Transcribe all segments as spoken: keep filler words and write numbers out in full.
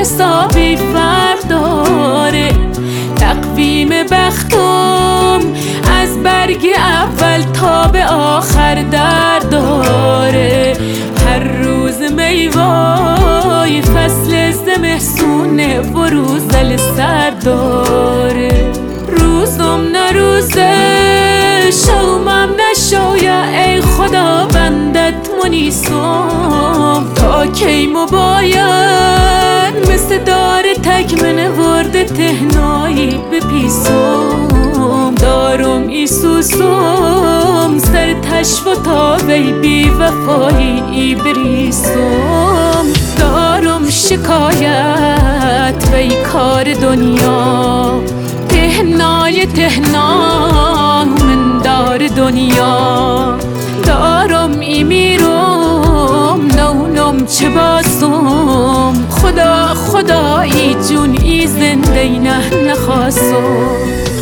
حسابی فرق داره. تقویم بختم از برگ اول تا به آخر در داره. هر روز میوای فصل زمستونه و روزل سر داره. روزم نروزه شومم نشایا ای خدا بندت منیسم. تا کی مو باید مثل دار تکمنه ورد تهنایی بپیسم. دارم ایسوسم سر تشو و تا وی بی وفایی ای بریسم. دارم شکایت وی کار دنیا تهنای تهنا من دار دنیا. دارم ای میرم نونم چه باسم. خدا خدا ای جون ای زنده نه نخواستم.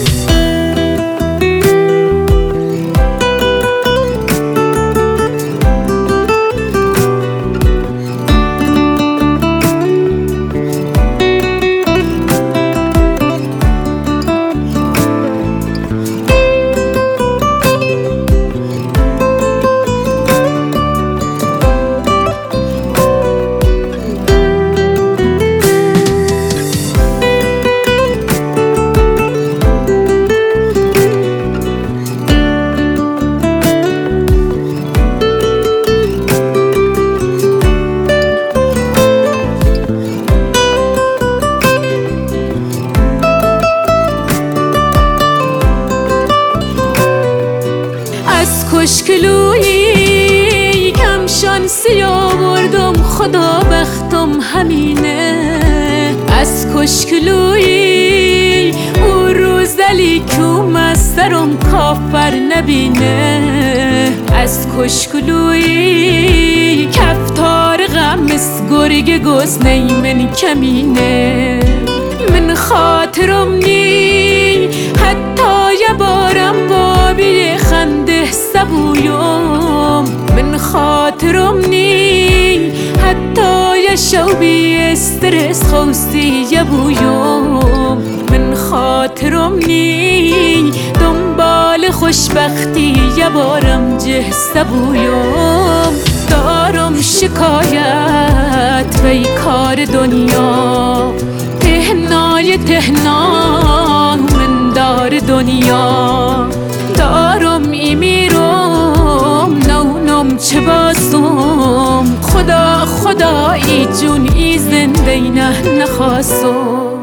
کشکلویی کم شانسی آوردم خدا بختم همینه. از کشکلویی او روزلی کوم از سرم کافر نبینه. از کشکلویی کفتار غمس گرگ گزنی من کمینه. من خاطرم نی حتی یه بارم بابی خنده سبویم. من خاطرم نی حتی یه شوبی استرس خوستی یه بویم. من خاطرم نی دنبال خوشبختی یه بارم جه سبویم. دارم شکایت وی کار دنیا تهنای تهنا من دار دنیا. دارم ای میرم نونم چه باسم. خدا خدا ای جون ای زنده نه نخواستم.